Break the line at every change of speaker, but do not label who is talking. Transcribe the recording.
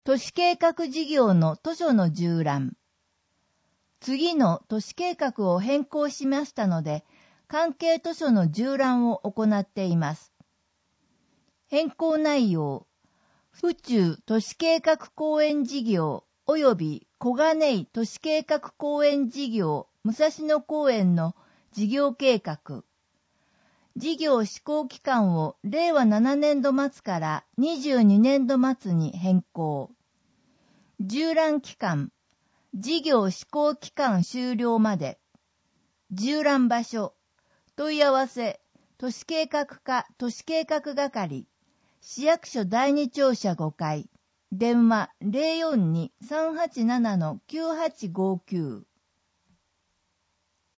都市計画事業の図書の縦覧。次の都市計画を変更しましたので、関係図書の縦覧を行っています。変更内容、府中都市計画公園事業及び小金井都市計画公園事業武蔵野公園の事業計画。事業施行期間を令和7年度末から22年度末に変更。縦覧期間、事業施行期間終了まで。縦覧場所、問い合わせ、都市計画課都市計画係、市役所第二庁舎5階、電話 042-387-9859。